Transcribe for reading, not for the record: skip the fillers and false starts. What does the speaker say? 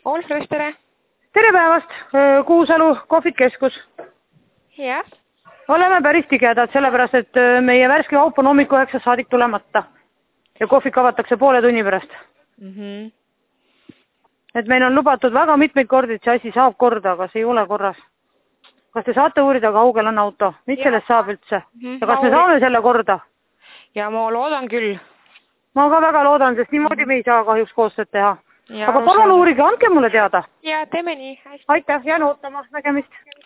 Olfrus, tere! Tere päevast! Kuusalu kohvikeskus. Jah. Oleme päris tigedad, sellepärast, et meie värske kaup on hommiku 9 saadik tulemata. Ja kohvik avatakse poole tunni pärast. Et meil on lubatud väga mitmeid kordi, et see asi saab korda, aga see ei ole korras. Kas te saate uurida, kaugel on auto? Mis sellest saab üldse? Ja kas me saame selle korda? Ja ma loodan küll. Ma ka väga loodan, sest niimoodi me ei saa kahjuks koostööd teha. Aga palun uurige, andke mulle teada. Ja teeme nii. Aitäh, jään ootama. Nägemist.